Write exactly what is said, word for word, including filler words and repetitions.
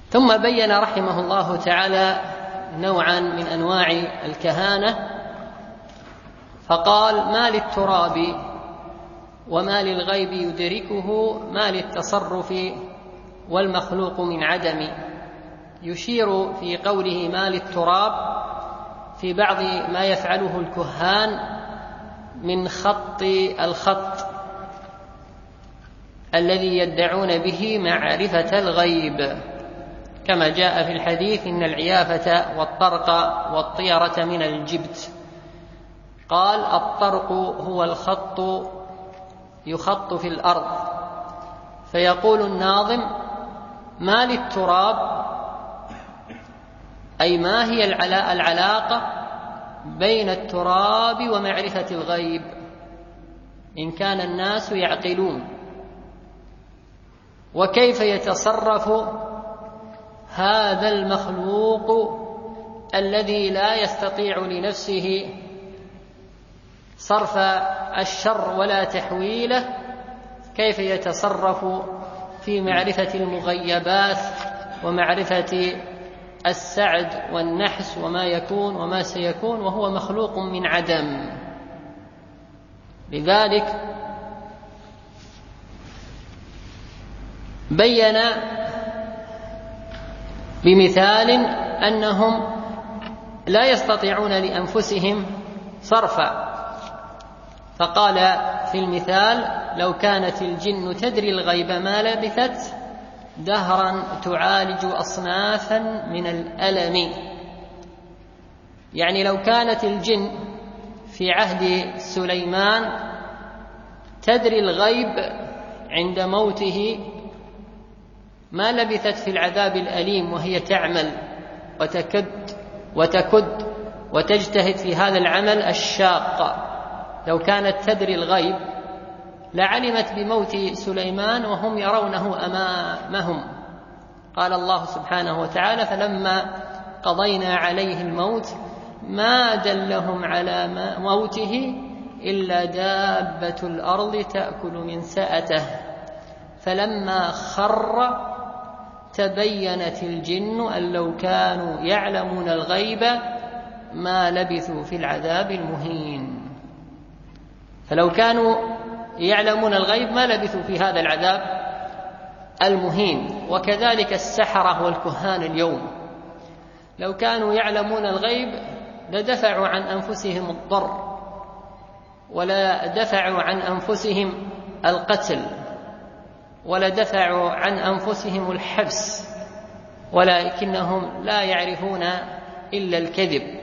ثم بين رحمه الله تعالى نوعا من أنواع الكهانة، فقال: ما للتراب وما للغيب يدركه ما للتصرف والمخلوق من عدم. يشير في قوله ما للتراب في بعض ما يفعله الكهان من خط الخط الذي يدعون به معرفة الغيب، كما جاء في الحديث: إن العيافة والطرق والطيرة من الجبت. قال: الطرق هو الخط يخط في الأرض. فيقول الناظم: ما للتراب، أي ما هي العلاقة بين التراب ومعرفة الغيب إن كان الناس يعقلون؟ وكيف يتصرف هذا المخلوق الذي لا يستطيع لنفسه صرف الشر ولا تحويله، كيف يتصرف في معرفة المغيبات ومعرفة السعد والنحس وما يكون وما سيكون وهو مخلوق من عدم؟ لذلك بين بمثال أنهم لا يستطيعون لأنفسهم صرفا، فقال في المثال: لو كانت الجن تدري الغيب ما لبثت دهرا تعالج أصنافا من الألم. يعني لو كانت الجن في عهد سليمان تدري الغيب عند موته ما لبثت في العذاب الأليم، وهي تعمل وتكد وتكد وتجتهد في هذا العمل الشاق. لو كانت تدري الغيب لعلمت بموت سليمان وهم يرونه أمامهم. قال الله سبحانه وتعالى: فلما قضينا عليه الموت ما دلهم على موته إلا دابة الأرض تأكل من سأته فلما خر تبينت الجن أن لو كانوا يعلمون الغيب ما لبثوا في العذاب المهين. فلو كانوا يعلمون الغيب ما لبثوا في هذا العذاب المهين. وكذلك السحرة والكهان اليوم لو كانوا يعلمون الغيب لدفعوا عن أنفسهم الضر ولا دفعوا عن أنفسهم القتل ولا دفعوا عن أنفسهم الحبس، ولكنهم لا يعرفون إلا الكذب.